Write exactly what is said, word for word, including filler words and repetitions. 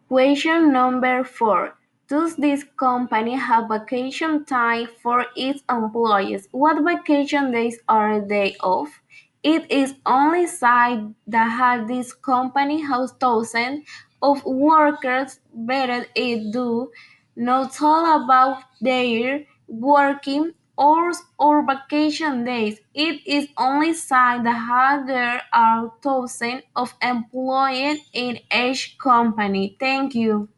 Question number four. Does this company have vacation time for its employees? What vacation days are they off? It is only said that this company has thousands of workers, but it do not tell about their working hours or vacation days. It is only said that there are thousands of employees in each company. Thank you.